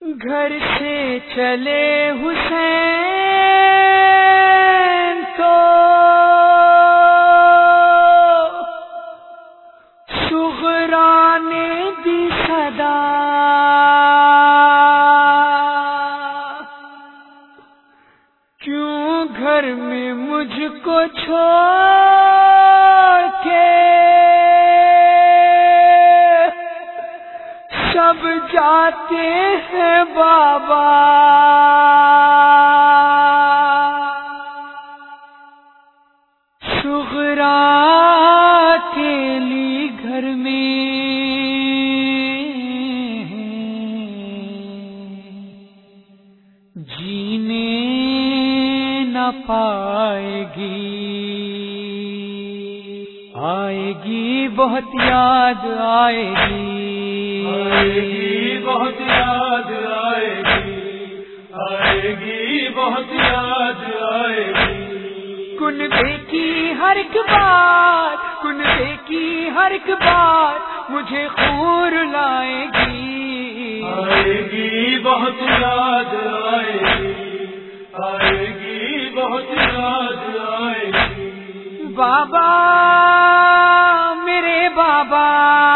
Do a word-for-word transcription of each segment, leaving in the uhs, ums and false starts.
گھر سے چلے حسین تو صغرا نے دی صدا، کیوں گھر میں مجھ کو چھوڑ کے سب جاتے ہیں بابا؟ صغرا کے لیے گھر میں جینے نہ پائے گی، آئے گی بہت یاد آئے گی، آئے گی بہت یاد آئے گی، آئے گی بہت یاد آئے گی۔ کنبے کی ہر ایک بات، کنبے کی ہر ایک بات مجھے خور لائے گی، آئے گی بہت یاد آئے گی، آئے گی بہت یاد آئے گی۔ بابا میرے بابا،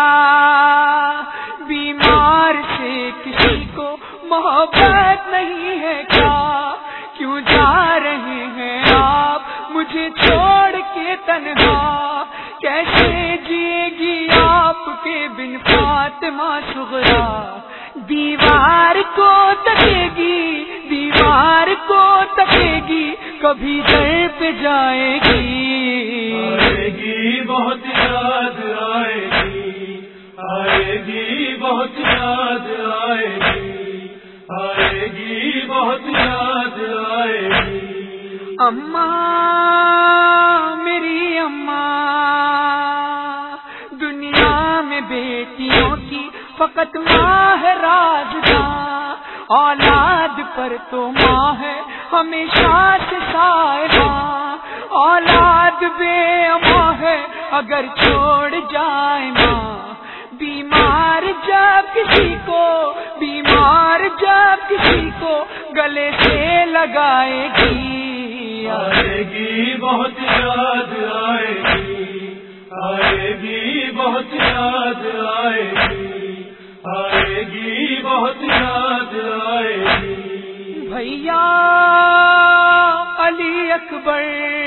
بیمار سے کسی کو محبت نہیں ہے کیا؟ کیوں جا رہے ہیں آپ مجھے چھوڑ کے تنہا؟ کیسے جیے گی آپ کے بن فاطمہ صغرا؟ دیوار کو تکے گی، دیوار کو تکے گی، کبھی در پہ جائے گی، آئے گی بہت یاد آئے گی، آئے گی بہت یاد آئے گی، آئے گی بہت یاد آئے گی۔ اماں میری اماں، دنیا میں بیٹیوں کی فقط ماں ہے رازداں، اولاد پر تو ماں ہے ہمیشہ سے صاحباں، اولاد بے ماں ہے اگر چھوڑ جائے ماں، بیمار جب کسی کو، بیمار جب کسی کو گلے سے لگائے گی، آئے گی بہت یاد آئے گی، آئے گی بہت یاد آئے گی، آئے گی بہت یاد آئے گی۔ بھیا علی اکبر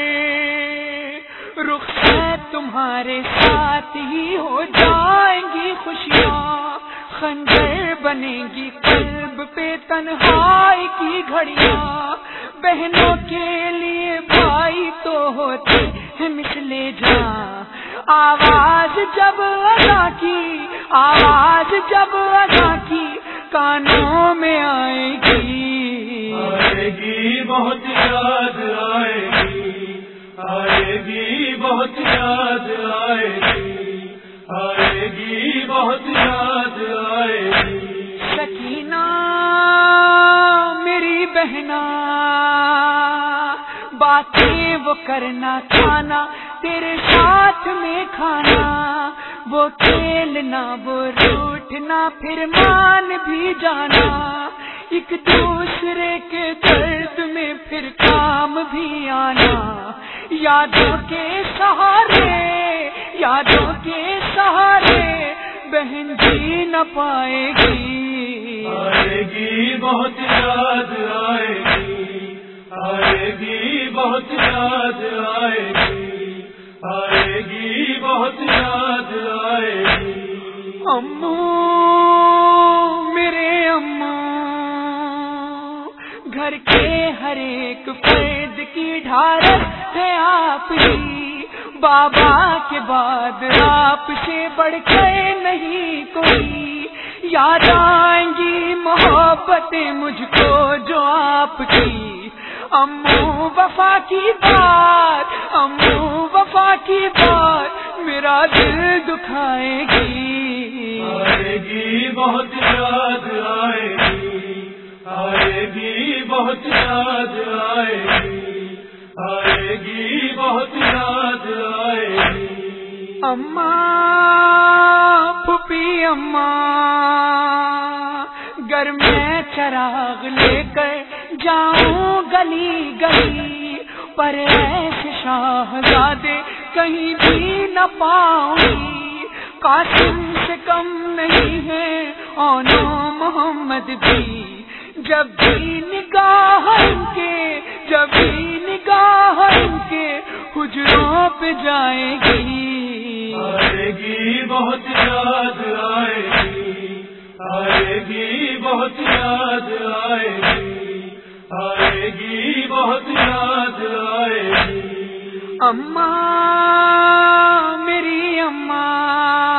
رخصت تمہارے ساتھ ہی ہو جائیں گی خوشیاں، خنجر بنے گی قلب پہ تنہائی کی گھڑیاں، بہنوں کے لیے بھائی تو ہوتے ہیں مثل جاں، آواز جب اذان کی، آواز جب اذان کی کانوں میں آئے گی، آئے گی بہت یاد آئے گی، آئے گی بہت یاد آئے گی، آئے گی بہت یاد آئے گی۔ سکینہ میری بہنا، باتیں وہ کرنا کھانا تیرے ساتھ میں کھانا، وہ کھیلنا وہ روٹنا پھر مان بھی جانا، ایک دوسرے کے درد میں پھر کام بھی آنا، یادوں کے سہارے، یادوں کے سہارے بہن جی نہ پائے گی، آئے گی بہت یاد آئے گی، آئے گی بہت یاد آئے گی، آئے گی بہت یاد آئے گی۔ امّو میرے امّو، گھر کے ہر ایک فرد کی ڈھارس ہے آپ ہی، بابا کے بعد آپ سے بڑھ کے نہیں کوئی، یاد آئیں گی محبتیں مجھ کو جو آپ کی، امّو وفا کی بات، امّو وفا کی بات میرا دل دکھائے گی، آئے گی بہت یاد آئے گی، آئے گی بہت یاد آئے گی، آئے گی بہت یاد آئے گی۔ اماں پھوپھی اماں، گر میں چراغ لے کر جاؤں گلی گلی، پر ایسے شاہزادے کہیں بھی نہ پاؤں گی۔ قاسم سے کم نہیں ہے اور نو محمد بھی، جب بھی نگاہ ان کے جب بھی نگاہ ان کے حجروں پہ جائے گی۔ آئے گی بہت یاد آئے گی، آئے گی بہت یاد آئے گی، آئے گی بہت یاد آئے گی۔ اماں میری اماں،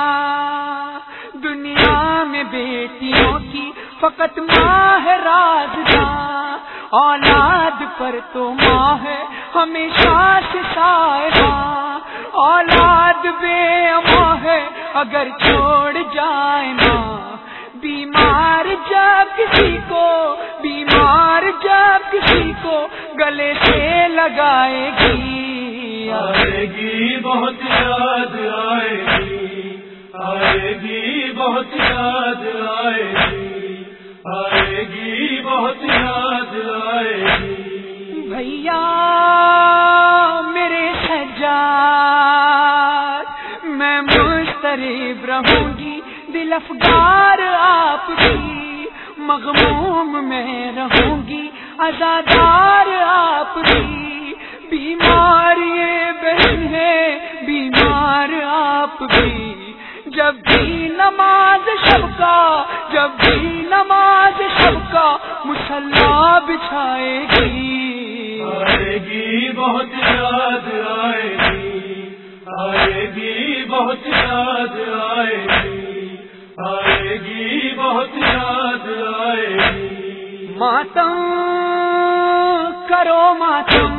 دنیا میں بیٹیوں کی فقط ماں ہے رازداں، اولاد پر تو ماں ہے ہمیشہ سے سائباں، اولاد بے اماں ہے اگر چھوڑ جائے ماں، بیمار جب کسی کو بیمار جب کسی کو گلے سے لگائے گی۔ آئے گی بہت یاد آئے گی، آئے گی بہت یاد آئے گی، آئے گی بہت یاد آئے گی۔ بھیا میرے سجاد، میں مضطرب رہوں گی، دل افگار آپ کی، مغموم میں رہوں گی، عزادار آپ کی، بیمار یہ بہن ہے بیمار آپ بھی، جب بھی نماز شب کا جب بھی نماز شب کا مصلی بچھائے گی۔ آئے گی بہت یاد آئے گی، آئے گی بہت یاد آئے گی، آئے گی بہت یاد آئے گی۔ ماتم کرو ماتم،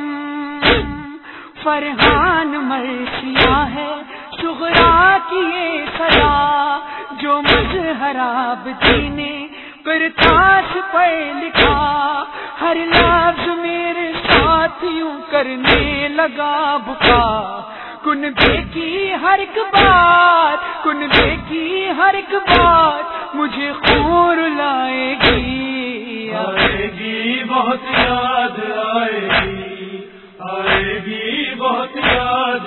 فرحان مرثیہ ہے صغرا کی یہ سزا، جو مظہراب جی نے کرتاس پر لکھا، ہر لفظ میرے ساتھ یوں کرنے لگا بکا، کن دیکھی ہر ایک بات کن دیکھی ہر ایک بات مجھے خور لائے گی۔ آئے گی بہت یاد آئے گی، آئے گی بہت یاد